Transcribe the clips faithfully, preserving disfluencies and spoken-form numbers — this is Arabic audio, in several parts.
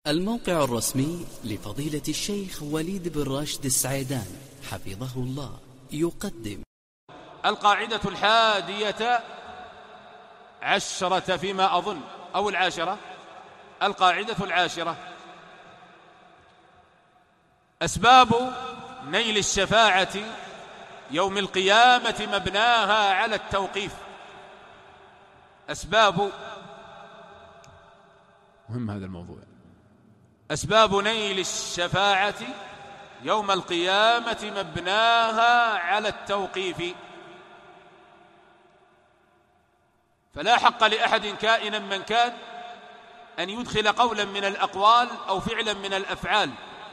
الموقع الرسمي لفضيلة الشيخ وليد بن راشد السعيدان حفظه الله يقدم القاعدة الحادية عشرة فيما أظن أو العاشرة. القاعدة العاشرة: أسباب نيل الشفاعة يوم القيامة مبناها على التوقيف. أسباب مهم هذا الموضوع أسباب نيل الشفاعة يوم القيامة مبناها على التوقيف، فلا حق لأحد كائنا من كان أن يدخل قولا من الأقوال أو فعلا من الأفعال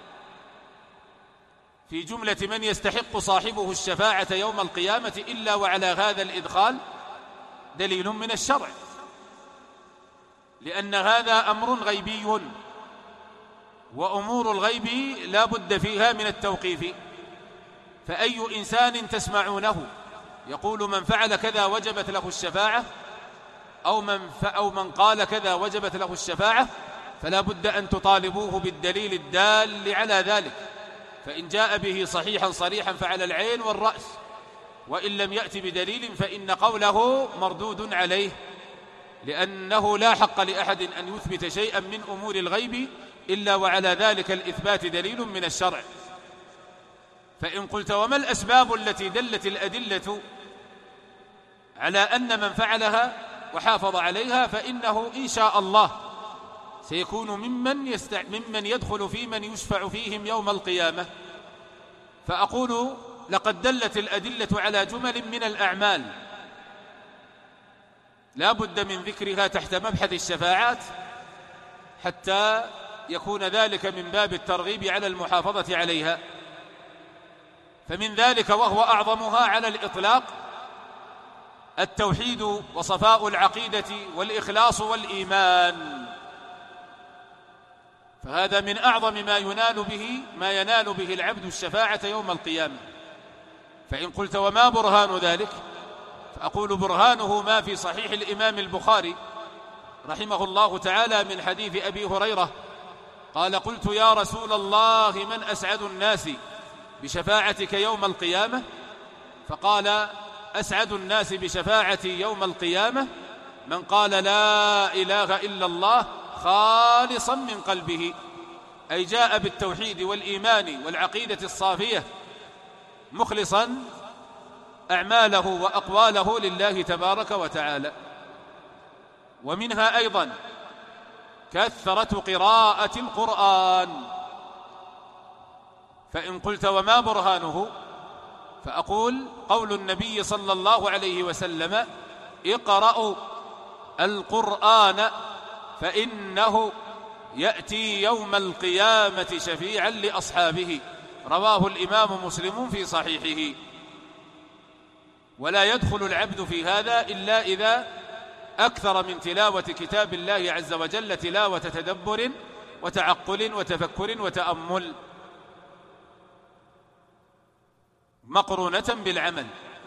في جملة من يستحق صاحبه الشفاعة يوم القيامة إلا وعلى هذا الإدخال دليل من الشرع، لأن هذا أمر غيبي، وأمور الغيب لا بد فيها من التوقيف. فأي إنسان تسمعونه يقول من فعل كذا وجبت له الشفاعة، أو من, أو من قال كذا وجبت له الشفاعة، فلا بد أن تطالبوه بالدليل الدال على ذلك، فإن جاء به صحيحا صريحا فعلى العين والرأس، وإن لم يأتي بدليل فإن قوله مردود عليه، لأنه لا حق لأحد أن يثبت شيئا من أمور الغيب إلا وعلى ذلك الإثبات دليل من الشرع. فإن قلت وما الأسباب التي دلت الأدلة على أن من فعلها وحافظ عليها فإنه إن شاء الله سيكون ممن, يستع... ممن يدخل في من يشفع فيهم يوم القيامة، فأقول لقد دلت الأدلة على جمل من الأعمال لا بد من ذكرها تحت مبحث الشفاعات حتى يكون ذلك من باب الترغيب على المحافظة عليها. فمن ذلك وهو أعظمها على الإطلاق التوحيد وصفاء العقيدة والإخلاص والإيمان، فهذا من أعظم ما ينال به ما ينال به العبد الشفاعة يوم القيامة. فإن قلت وما برهان ذلك، فأقول برهانه ما في صحيح الإمام البخاري رحمه الله تعالى من حديث أبي هريرة قال: قلت يا رسول الله من أسعد الناس بشفاعتك يوم القيامة؟ فقال: أسعد الناس بشفاعتي يوم القيامة من قال لا إله إلا الله خالصا من قلبه، أي جاء بالتوحيد والإيمان والعقيدة الصافية مخلصا أعماله وأقواله لله تبارك وتعالى. ومنها أيضا كثرة قراءة القرآن. فإن قلت وما برهانه، فأقول قول النبي صلى الله عليه وسلم: اقرأوا القرآن فإنه يأتي يوم القيامة شفيعا لأصحابه، رواه الإمام مسلم في صحيحه. ولا يدخل العبد في هذا إلا إذا أكثر من تلاوة كتاب الله عز وجل تلاوة تدبر وتعقل وتفكر وتأمل مقرونة بالعمل،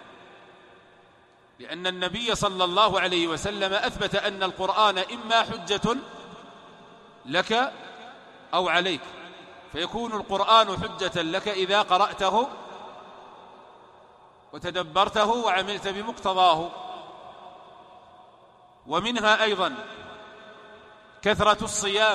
لأن النبي صلى الله عليه وسلم أثبت أن القرآن إما حجة لك أو عليك، فيكون القرآن حجة لك إذا قرأته وتدبرته وعملت بمقتضاه. ومنها أيضا كثرة الصيام.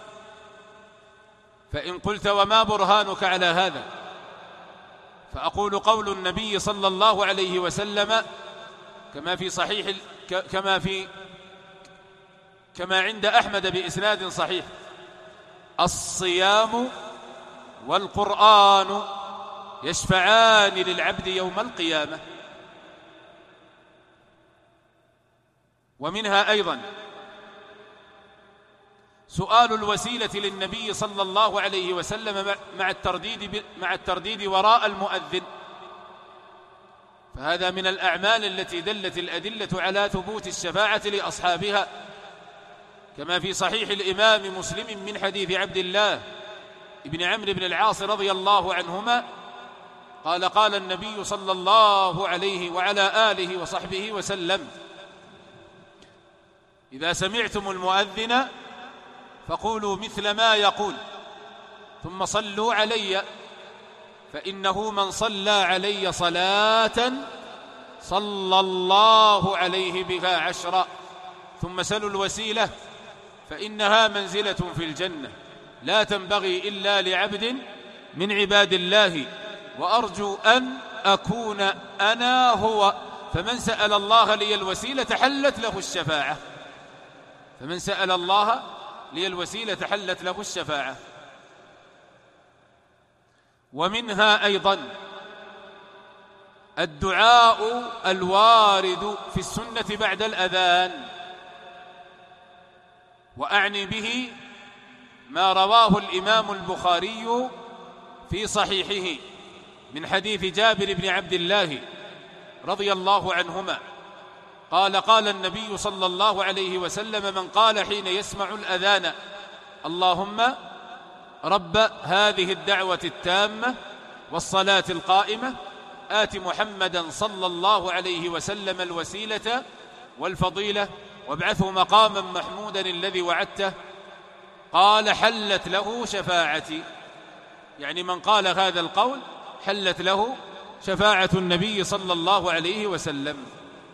فإن قلت وما برهانك على هذا، فأقول قول النبي صلى الله عليه وسلم كما في صحيح كما في كما عند أحمد بإسناد صحيح: الصيام والقرآن يشفعان للعبد يوم القيامة. ومنها أيضا سؤال الوسيلة للنبي صلى الله عليه وسلم مع الترديد مع الترديد وراء المؤذن، فهذا من الأعمال التي دلت الأدلة على ثبوت الشفاعة لأصحابها، كما في صحيح الإمام مسلم من حديث عبد الله ابن عمرو بن العاص رضي الله عنهما قال: قال النبي صلى الله عليه وعلى آله وصحبه وسلم: إذا سمعتم المؤذن فقولوا مثل ما يقول ثم صلوا علي، فإنه من صلى علي صلاة صلى الله عليه بها عشرا. ثم سلوا الوسيلة فإنها منزلة في الجنة لا تنبغي إلا لعبد من عباد الله، وأرجو أن أكون أنا هو. فمن سأل الله لي الوسيلة حلت له الشفاعة، فمن سأل الله لي الوسيلة حلت له الشفاعة. ومنها أيضا الدعاء الوارد في السنة بعد الأذان، وأعني به ما رواه الإمام البخاري في صحيحه من حديث جابر بن عبد الله رضي الله عنهما قال قال النبي صلى الله عليه وسلم: من قال حين يسمع الأذان اللهم رب هذه الدعوة التامة والصلاة القائمة آت محمدا صلى الله عليه وسلم الوسيلة والفضيلة وابعثه مقاما محمودا الذي وعدته، قال حلت له شفاعتي. يعني من قال هذا القول حلت له شفاعة النبي صلى الله عليه وسلم.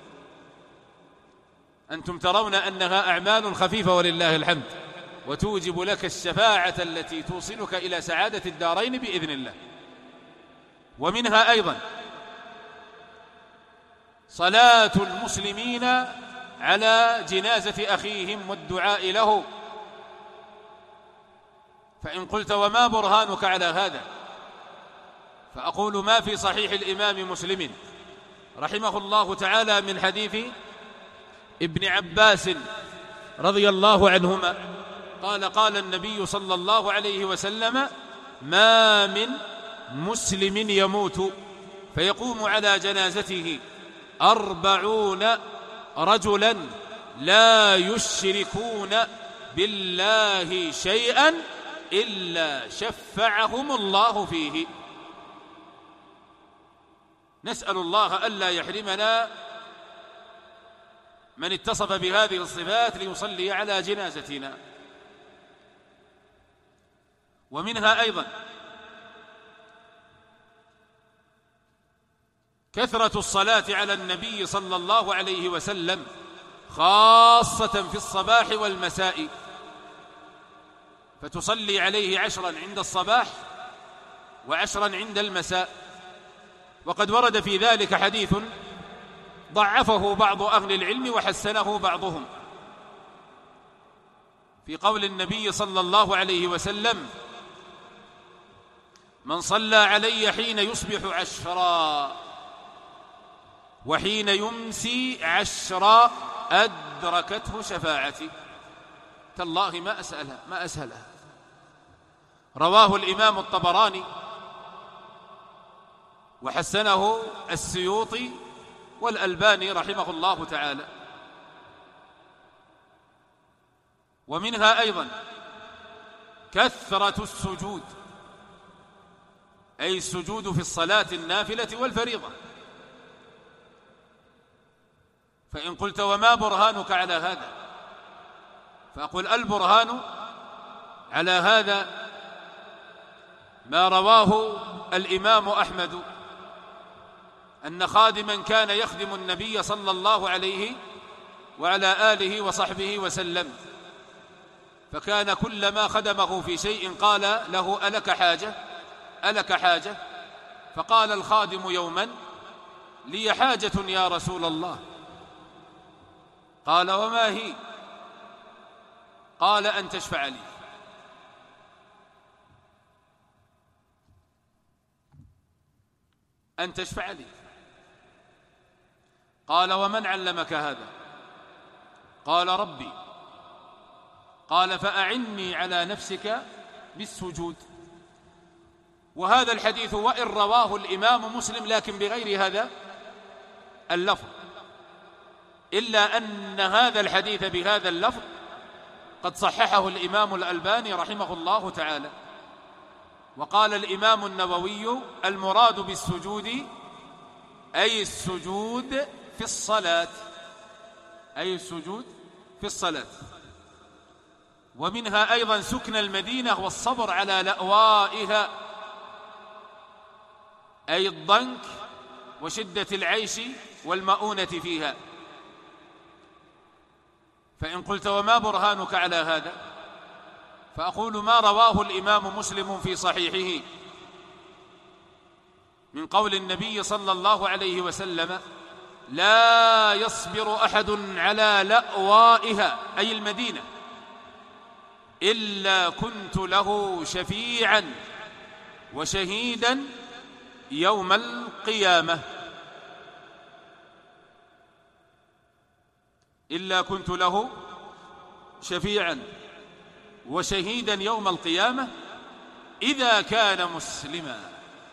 أنتم ترون أنها أعمال خفيفة ولله الحمد، وتوجب لك الشفاعة التي توصلك إلى سعادة الدارين بإذن الله. ومنها أيضا صلاة المسلمين على جنازة أخيهم والدعاء له. فإن قلت وما برهانك على هذا؟ فأقول ما في صحيح الإمام مسلم رحمه الله تعالى من حديث ابن عباس رضي الله عنهما قال قال النبي صلى الله عليه وسلم: ما من مسلم يموت فيقوم على جنازته أربعون رجلا لا يشركون بالله شيئا إلا شفعهم الله فيه. نسأل الله ألا يحرمنا من اتصف بهذه الصفات ليصلي على جنازتنا. ومنها أيضا كثرة الصلاة على النبي صلى الله عليه وسلم خاصة في الصباح والمساء، فتصلي عليه عشرا عند الصباح وعشرا عند المساء. وقد ورد في ذلك حديث ضعفه بعض أهل العلم وحسنه بعضهم، في قول النبي صلى الله عليه وسلم: من صلى علي حين يصبح عشرا وحين يمسي عشرا أدركته شفاعتي. تالله ما أسألها ما أسهلها. رواه الإمام الطبراني وحسنه السيوطي والألباني رحمه الله تعالى. ومنها أيضا كثرة السجود، أي السجود في الصلاة النافلة والفريضة. فإن قلت وما برهانك على هذا؟ فأقول البرهان على هذا ما رواه الإمام أحمد أن خادما كان يخدم النبي صلى الله عليه وعلى آله وصحبه وسلم، فكان كلما خدمه في شيء قال له: ألك حاجة ألك حاجة؟ فقال الخادم يوما: لي حاجة يا رسول الله. قال: وما هي؟ قال: أن تشفع لي. أن تشفع لي. قال: ومن علمك هذا؟ قال: ربي. قال: فأعني على نفسك بالسجود. وهذا الحديث وإن رواه الإمام مسلم لكن بغير هذا اللفظ، إلا أن هذا الحديث بهذا اللفظ قد صححه الإمام الألباني رحمه الله تعالى. وقال الإمام النووي: المراد بالسجود أي السجود في الصلاة، أي السجود في الصلاة. ومنها أيضا سكن المدينة والصبر على لأوائها، أي الضنك وشدة العيش والمؤونة فيها. فإن قلت وما برهانك على هذا؟ فأقول ما رواه الإمام مسلم في صحيحه من قول النبي صلى الله عليه وسلم: لا يصبر أحد على لأوائها، أي المدينة، إلا كنت له شفيعا وشهيدا يوم القيامة. إلا كنت له شفيعا وشهيدا يوم القيامة إذا كان مسلما،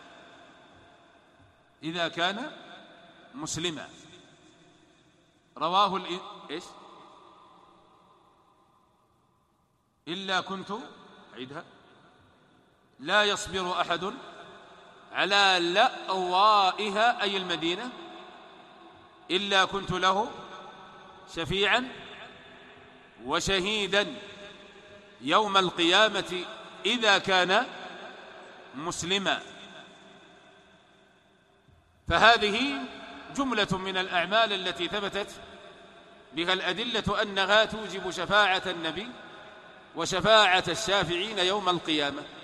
إذا كان مسلما. رواه الإ... إيش؟ إلا كنت عيدها لا يصبر أحد على لأوائها، أي المدينة، إلا كنت له شفيعا وشهيدا يوم القيامة إذا كان مسلما. فهذه جملة من الأعمال التي ثبتت بها الأدلة أنها توجب شفاعة النبي وشفاعة الشافعين يوم القيامة.